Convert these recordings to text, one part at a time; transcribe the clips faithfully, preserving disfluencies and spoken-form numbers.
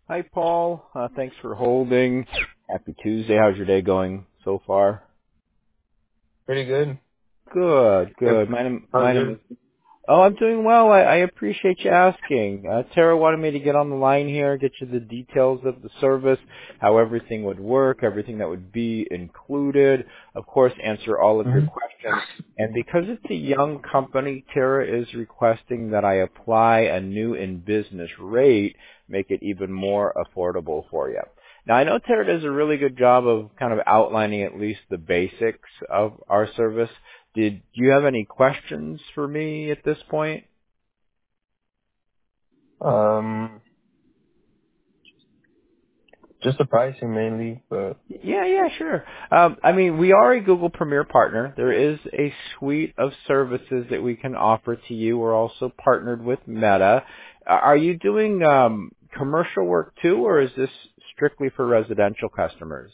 Hi, Paul. Uh, thanks for holding. Happy Tuesday. How's your day going so far? Pretty good. Good, Yep. good. My name, How's my name yours? is. Oh, I'm doing well. I, I appreciate you asking. Uh, Tara wanted me to get on the line here, get you the details of the service, how everything would work, everything that would be included. Of course, answer all of your hmm questions. And because it's a young company, Tara is requesting that I apply a new in-business rate, make it even more affordable for you. Now, I know Tara does a really good job of kind of outlining at least the basics of our service. Did you have any questions for me at this point? Um, just the pricing mainly, but Yeah, yeah, sure. Um, I mean, we are a Google Premier partner. There is a suite of services that we can offer to you. We're also partnered with Meta. Uh, Are you doing um, commercial work too, or is this strictly for residential customers?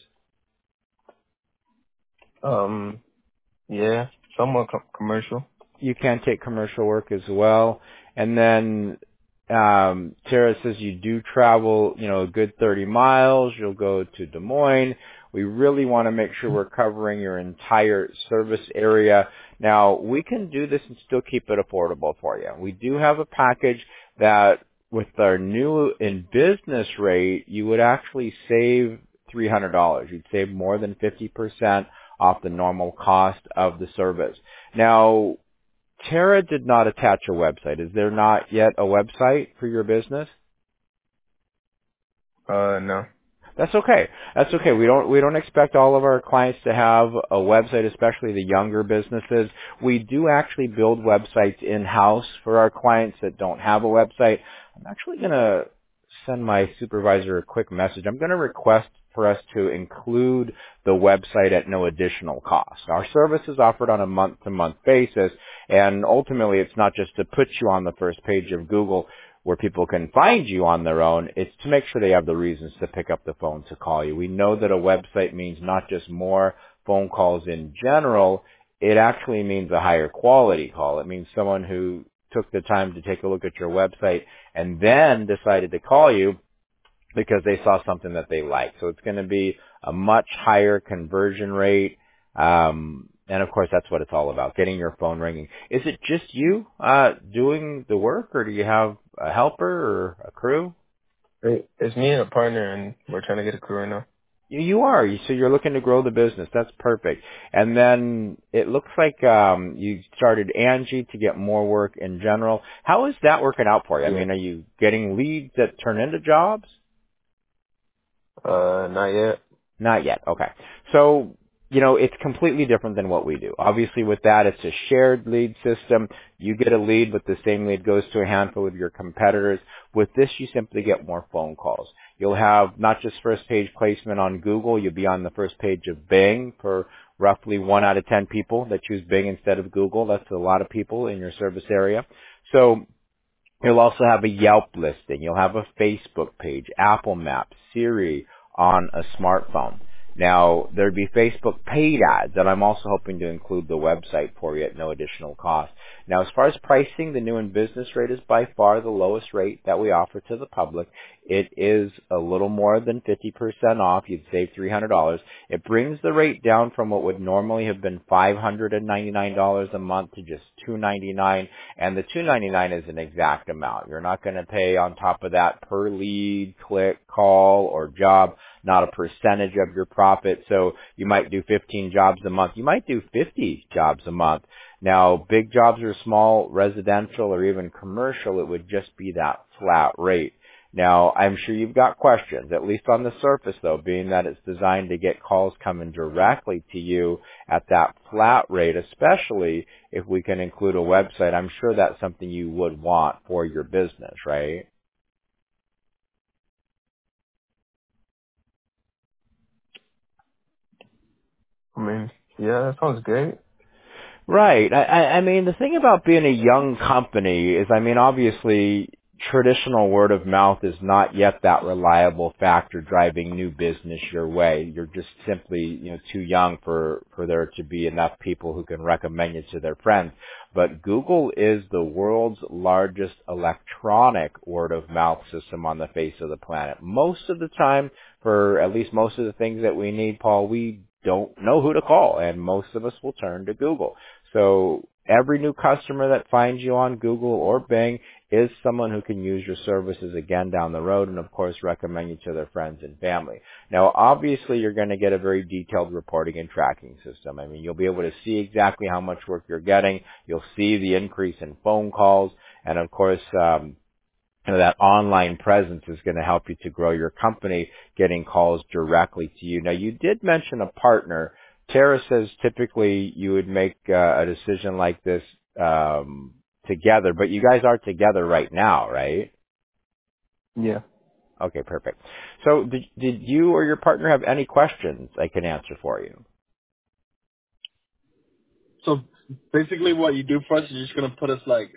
um, yeah, somewhat com- commercial. You can take commercial work as well. And then um, Tara says you do travel, you know, a good thirty miles. You'll go to Des Moines. We really want to make sure we're covering your entire service area. Now, we can do this and still keep it affordable for you. We do have a package that with our new in business rate, you would actually save three hundred dollars. You'd save more than fifty percent off the normal cost of the service. Now, Tara did not attach a website. Is there not yet a website for your business? Uh, no. That's okay. That's okay. We don't we don't expect all of our clients to have a website, especially the younger businesses. We do actually build websites in-house for our clients that don't have a website. I'm actually going to send my supervisor a quick message. I'm going to request for us to include the website at no additional cost. Our service is offered on a month-to-month basis, and ultimately it's not just to put you on the first page of Google where people can find you on their own. It's to make sure they have the reasons to pick up the phone to call you. We know that a website means not just more phone calls in general. It actually means a higher quality call. It means someone who took the time to take a look at your website and then decided to call you because they saw something that they liked. So it's going to be a much higher conversion rate. Um, and of course, that's what it's all about, getting your phone ringing. Is it just you uh, doing the work, or do you have a helper or a crew? It, it's me and a partner, and we're trying to get a crew right now. You you are. So you're looking to grow the business. That's perfect. And then it looks like um, you started Angie to get more work in general. How is that working out for you? I Yeah. mean, are you getting leads that turn into jobs? Uh, not yet. Not yet. Okay. So, you know, it's completely different than what we do. Obviously with that, it's a shared lead system. You get a lead, but the same lead goes to a handful of your competitors. With this, you simply get more phone calls. You'll have not just first page placement on Google, you'll be on the first page of Bing for roughly one out of ten people that choose Bing instead of Google. That's a lot of people in your service area. So you'll also have a Yelp listing. You'll have a Facebook page, Apple Maps, Siri on a smartphone. Now, there'd be Facebook paid ads, and I'm also hoping to include the website for you at no additional cost. Now, as far as pricing, the new in business rate is by far the lowest rate that we offer to the public. It is a little more than fifty percent off. You'd save three hundred dollars. It brings the rate down from what would normally have been five hundred ninety-nine dollars a month to just two hundred ninety-nine dollars, and the two hundred ninety-nine dollars is an exact amount. You're not going to pay on top of that per lead, click, call, or job, not a percentage of your profit. So you might do fifteen jobs a month. You might do fifty jobs a month. Now, big jobs or small, residential or even commercial, it would just be that flat rate. Now, I'm sure you've got questions, at least on the surface though, being that it's designed to get calls coming directly to you at that flat rate, especially if we can include a website. I'm sure that's something you would want for your business, right? I mean, yeah, that sounds great. Right. I, I I mean, the thing about being a young company is, I mean, obviously, traditional word of mouth is not yet that reliable factor driving new business your way. You're just simply, you know, too young for, for there to be enough people who can recommend you to their friends. But Google is the world's largest electronic word of mouth system on the face of the planet. Most of the time, for at least most of the things that we need, Paul, we don't know who to call, and most of us will turn to Google. So every new customer that finds you on Google or Bing is someone who can use your services again down the road and, of course, recommend you to their friends and family. Now, obviously, you're going to get a very detailed reporting and tracking system. I mean, you'll be able to see exactly how much work you're getting. You'll see the increase in phone calls. And, of course, um, you know, that online presence is going to help you to grow your company, getting calls directly to you. Now, you did mention a partner. Tara says typically you would make uh, a decision like this um, together, but you guys are together right now, right? Yeah. Okay, perfect. So did, did you or your partner have any questions I can answer for you? So basically what you do for us is just going to put us like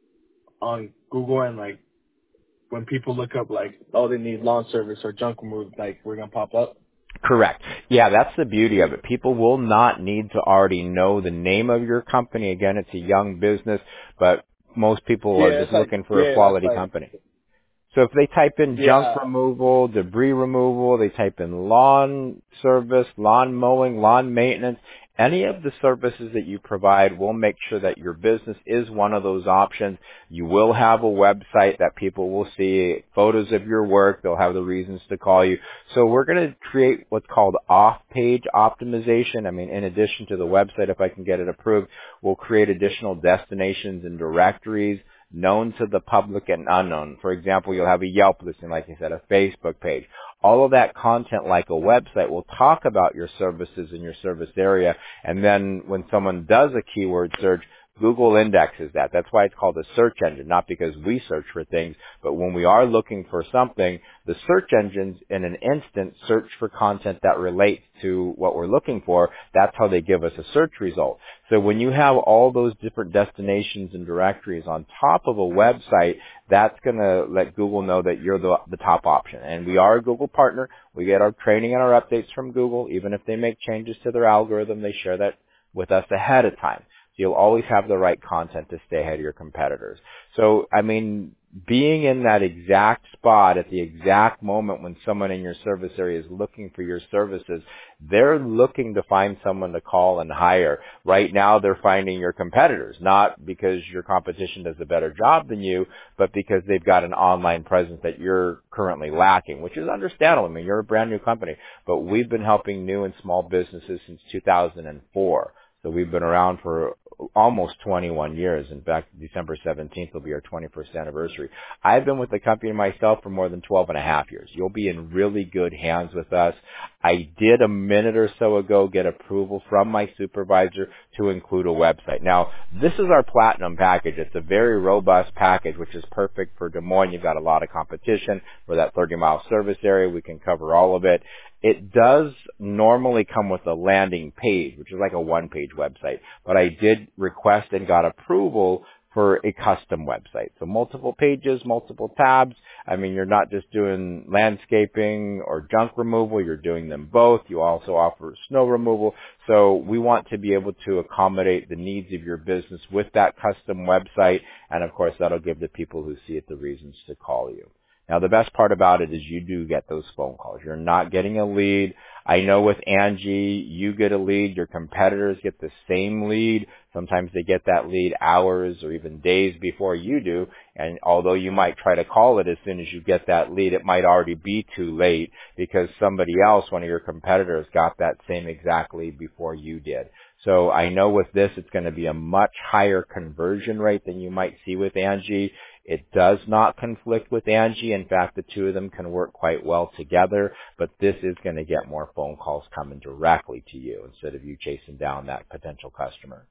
on Google, and like when people look up like, oh, they need lawn service or junk removed, like we're going to pop up? Correct. Yeah, that's the beauty of it. People will not need to already know the name of your company. Again, it's a young business, but most people Yeah, are just it's like, looking for a yeah, that's quality like, company. So if they type in junk yeah. removal, debris removal, they type in lawn service, lawn mowing, lawn maintenance, any of the services that you provide will make sure that your business is one of those options. You will have a website that people will see photos of your work. They'll have the reasons to call you. So we're going to create what's called off-page optimization. I mean, in addition to the website, if I can get it approved, we'll create additional destinations and directories known to the public and unknown. For example, you'll have a Yelp listing, like you said, a Facebook page. All of that content, like a website, will talk about your services in your service area. And then when someone does a keyword search, Google indexes that. That's why it's called a search engine, not because we search for things, but when we are looking for something, the search engines in an instant search for content that relates to what we're looking for. That's how they give us a search result. So when you have all those different destinations and directories on top of a website, that's going to let Google know that you're the, the top option. And we are a Google partner. We get our training and our updates from Google. Even if they make changes to their algorithm, they share that with us ahead of time. So you'll always have the right content to stay ahead of your competitors. So, I mean, being in that exact spot at the exact moment when someone in your service area is looking for your services, they're looking to find someone to call and hire. Right now, they're finding your competitors, not because your competition does a better job than you, but because they've got an online presence that you're currently lacking, which is understandable. I mean, you're a brand new company, but we've been helping new and small businesses since two thousand four. So we've been around for almost twenty-one years. In fact, December seventeenth will be our twenty-first anniversary. I've been with the company myself for more than twelve and a half years. You'll be in really good hands with us. I did a minute or so ago get approval from my supervisor to include a website. Now, this is our platinum package. It's a very robust package, which is perfect for Des Moines. You've got a lot of competition for that thirty mile service area. We can cover all of it. It does normally come with a landing page, which is like a one-page website, but I did request and got approval for a custom website. So multiple pages, multiple tabs. I mean, you're not just doing landscaping or junk removal, you're doing them both. You also offer snow removal. So we want to be able to accommodate the needs of your business with that custom website, and of course that'll give the people who see it the reasons to call you. Now, the best part about it is you do get those phone calls. You're not getting a lead. I know with Angie, you get a lead. Your competitors get the same lead. Sometimes they get that lead hours or even days before you do. And although you might try to call it as soon as you get that lead, it might already be too late because somebody else, one of your competitors, got that same exact lead before you did. So I know with this, it's going to be a much higher conversion rate than you might see with Angie. It does not conflict with Angie. In fact, the two of them can work quite well together, but this is going to get more phone calls coming directly to you instead of you chasing down that potential customer.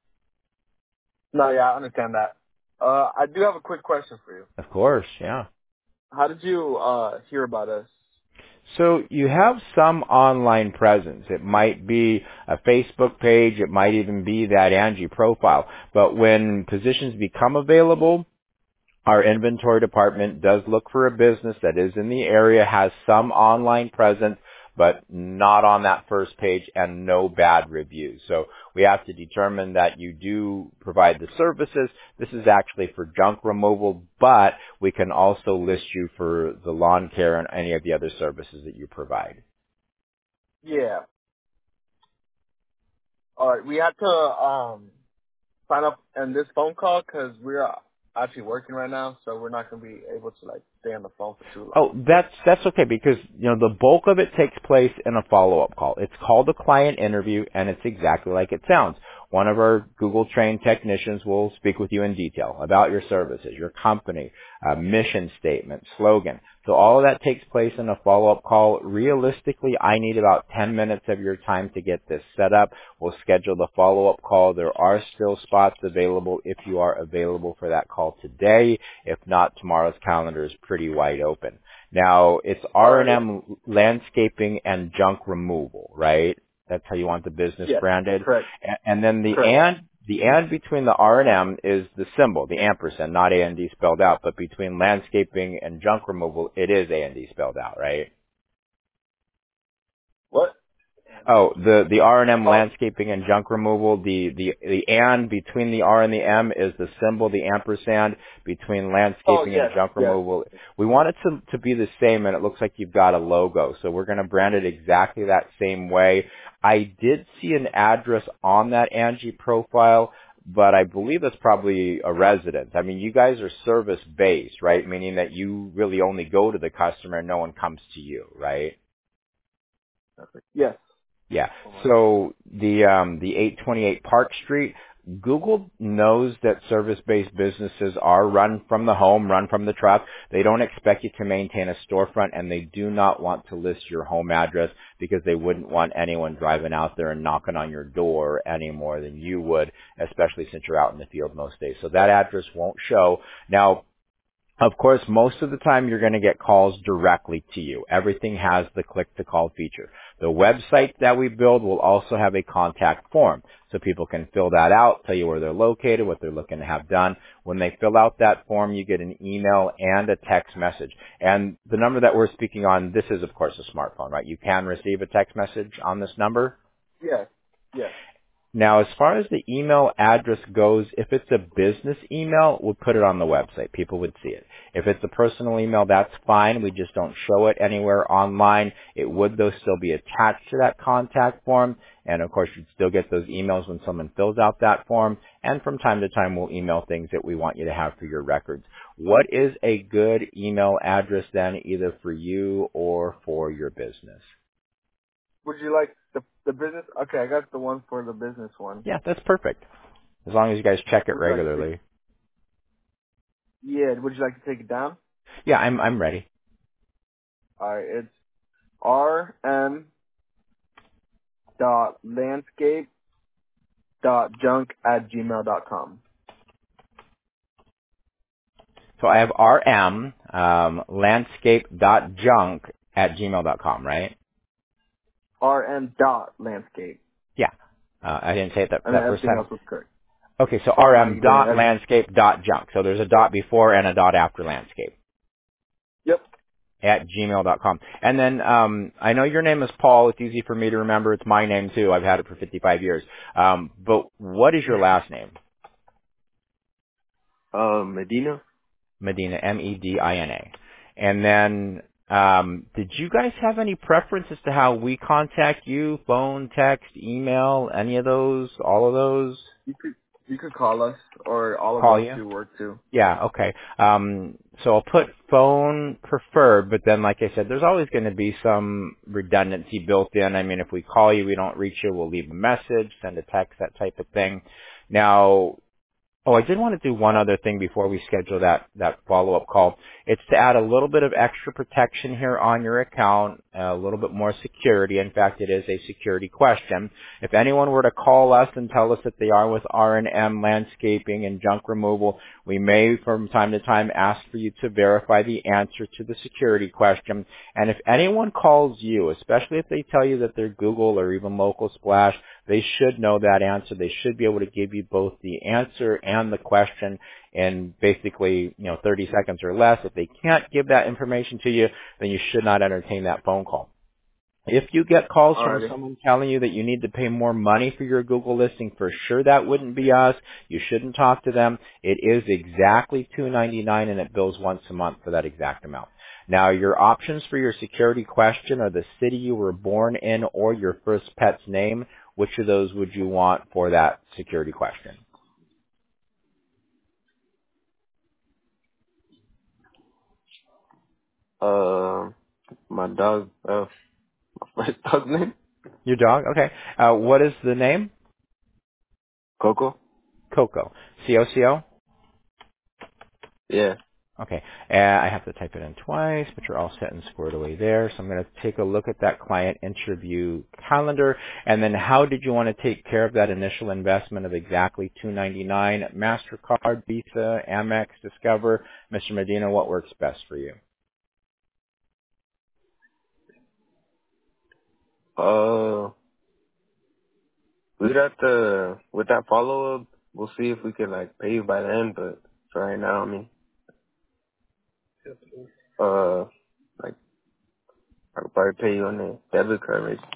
No, yeah, I understand that. Uh, I do have a quick question for you. Of course, yeah. How did you uh, hear about us? So you have some online presence. It might be a Facebook page. It might even be that Angie profile. But when positions become available, Our inventory department does look for a business that is in the area, has some online presence, but not on that first page and no bad reviews. So we have to determine that you do provide the services. This is actually for junk removal, but we can also list you for the lawn care and any of the other services that you provide. Yeah. All right. We have to um sign up in this phone call because we're actually working right now, so we're not going to be able to like stay on the phone for too long. Oh, that's that's okay because you know the bulk of it takes place in a follow-up call. It's called a client interview, and it's exactly like it sounds. One of our Google-trained technicians will speak with you in detail about your services, your company, uh, mission statement, slogan. So all of that takes place in a follow-up call. Realistically, I need about ten minutes of your time to get this set up. We'll schedule the follow-up call. There are still spots available if you are available for that call today. If not, tomorrow's calendar is pretty wide open. Now, it's R and M landscaping and junk removal, right? That's how you want the business Yes, branded. correct. And then the Correct. and the and between the R and M is the symbol, the ampersand, not A and D spelled out. But between landscaping and junk removal, it is A and D spelled out, right? What? Oh, the the R and M landscaping and junk removal. The the the and between the R and the M is the symbol, the ampersand between landscaping Oh, yes, and junk yes. removal. We want it to to be the same, and it looks like you've got a logo, so we're going to brand it exactly that same way. I did see an address on that Angie profile, but I believe it's probably a residence. I mean, you guys are service based, right? Meaning that you really only go to the customer and no one comes to you, right? Yes. Yeah. So the um, the eight twenty-eight Park Street, Google knows that service-based businesses are run from the home, run from the truck. They don't expect you to maintain a storefront, and they do not want to list your home address because they wouldn't want anyone driving out there and knocking on your door any more than you would, especially since you're out in the field most days. So that address won't show. Now, of course, most of the time you're going to get calls directly to you. Everything has the click-to-call feature. The website that we build will also have a contact form, so people can fill that out, tell you where they're located, what they're looking to have done. When they fill out that form, you get an email and a text message. And the number that we're speaking on, this is, of course, a smartphone, right? You can receive a text message on this number? Yes. Yes. Now, as far as the email address goes, if it's a business email, we'll put it on the website. People would see it. If it's a personal email, that's fine. We just don't show it anywhere online. It would, though, still be attached to that contact form. And, of course, you'd still get those emails when someone fills out that form. And from time to time, we'll email things that we want you to have for your records. What is a good email address, then, either for you or for your business? Would you like the the business? Okay, I got the one for the business one. Yeah, that's perfect. As long as you guys check it Would you like to regularly. take- Yeah. Would you like to take it down? Yeah, I'm I'm ready. All right. It's R M dot landscape dot junk at gmail dot com. So I have rm um, landscape dot junk at gmail dot com, right? R M dot landscape. Yeah. Uh, I didn't say it that, And that then first everything time. else was correct. Okay, so Oh, no, rm you dot didn't. landscape dot junk. So there's a dot before and a dot after landscape Yep. at gmail dot com. And then um, I know your name is Paul. It's easy for me to remember. It's my name too. I've had it for fifty-five years. Um, but what is your last name? Um, Medina? Medina, M E D I N A. And then, um, did you guys have any preference as to how we contact you? Phone, text, email, any of those? All of those? You could you could call us, or all of Call us you? do work too. Yeah, okay. Um, so I'll put phone preferred, but then, like I said, there's always going to be some redundancy built in. I mean, if we call you, we don't reach you, we'll leave a message, send a text, that type of thing. Now, oh, I did want to do one other thing before we schedule that, that follow-up call. It's to add a little bit of extra protection here on your account, a little bit more security. In fact, it is a security question. If anyone were to call us and tell us that they are with R and M Landscaping and Junk Removal, We may, from time to time, ask for you to verify the answer to the security question. And if anyone calls you, especially if they tell you that they're Google or even Local Splash, they should know that answer. They should be able to give you both the answer and the question in basically, you know, thirty seconds or less. If they can't give that information to you, then you should not entertain that phone call. If you get calls from Alrighty. someone telling you that you need to pay more money for your Google listing, for sure that wouldn't be us. You shouldn't talk to them. It is exactly two ninety-nine and it bills once a month for that exact amount. Now, your options for your security question are the city you were born in or your first pet's name. Which of those would you want for that security question? Uh, my dog, uh, my dog's name? Your dog? Okay. Uh, what is the name? Coco? Coco. C O C O? Yeah. Okay, uh, I have to type it in twice, but you're all set and squared away there. So I'm going to take a look at that client interview calendar, and then how did you want to take care of that initial investment of exactly two ninety-nine? MasterCard, Visa, Amex, Discover, Mister Medina, what works best for you? Uh, we'd have to, with that follow-up, we'll see if we can, like, pay you by then, but for right now, I mean, uh, like, I could probably pay you on the debit card, right?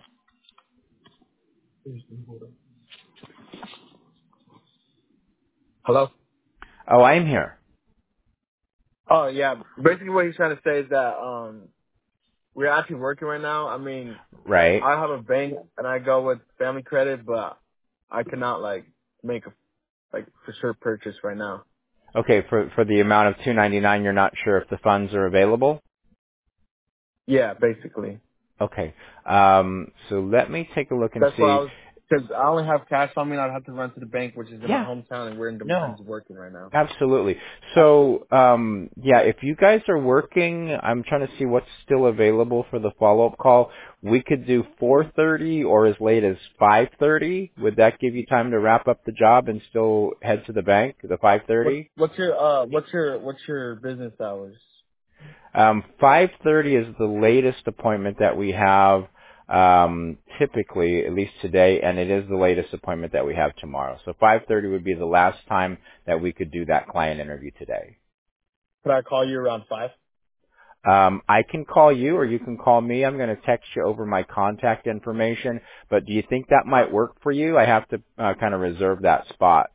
Hello? Oh, I'm here. Oh, yeah. Basically what he's trying to say is that um we're actually working right now. I mean, Right. I have a bank and I go with Family Credit, but I cannot, like, make a, like, for sure purchase right now. Okay, for for the amount of two ninety-nine, you're not sure if the funds are available? Yeah, basically. Okay. Um, so let me take a look and That's why I see. was, because I only have cash on me and I'd have to run to the bank, which is in my Yeah. hometown, and we're in No. Dominions working right now. Absolutely. So, um, yeah, if you guys are working, I'm trying to see what's still available for the follow-up call. We could do four thirty or as late as five thirty. Would that give you time to wrap up the job and still head to the bank, the What, five thirty? what's your, uh, what's your, what's your business hours? Um, five thirty is the latest appointment that we have, um, typically, at least today, and it is the latest appointment that we have tomorrow. So five thirty would be the last time that we could do that client interview today. Could I call you around five? Um, I can call you or you can call me. I'm going to text you over my contact information. But do you think that might work for you? I have to uh, kind of reserve that spot.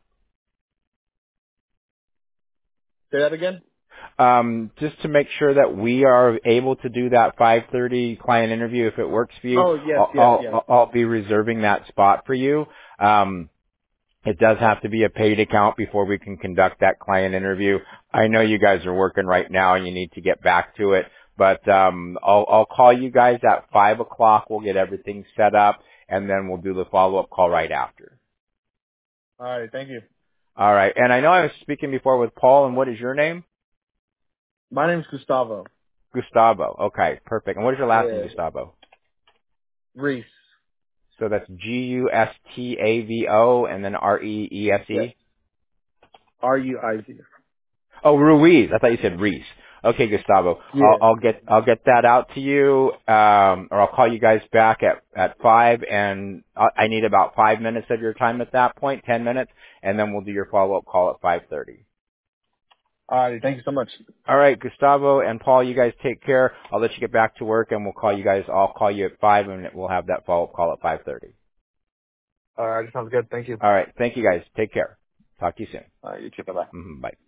Say that again? Um, just to make sure that we are able to do that five thirty client interview if it works for you, Oh, yes, I'll, yes, yes. I'll, I'll be reserving that spot for you. Um, It does have to be a paid account before we can conduct that client interview. I know you guys are working right now and you need to get back to it, but um, I'll, I'll call you guys at five o'clock. We'll get everything set up, and then we'll do the follow-up call right after. All right, thank you. All right. And I know I was speaking before with Paul, and what is your name? My name's Gustavo. Gustavo. Okay, perfect. And what is your last name, Yeah. Gustavo? Reese. So that's G U S T A V O and then R E E S Yes. E? R U I Z. Oh, Ruiz. I thought you said Reese. Okay, Gustavo. I'll, Yeah. I'll get I'll get that out to you, um, or I'll call you guys back at at five, and I I need about five minutes of your time at that point, ten minutes, and then we'll do your follow up call at five thirty. All right, thank you so much. All right, Gustavo and Paul, you guys take care. I'll let you get back to work, and we'll call you guys. I'll call you at five, and we'll have that follow up call at five thirty. All right, sounds good. Thank you. All right, thank you guys. Take care. Talk to you soon. All right, you too. Bye-bye. hmm Bye.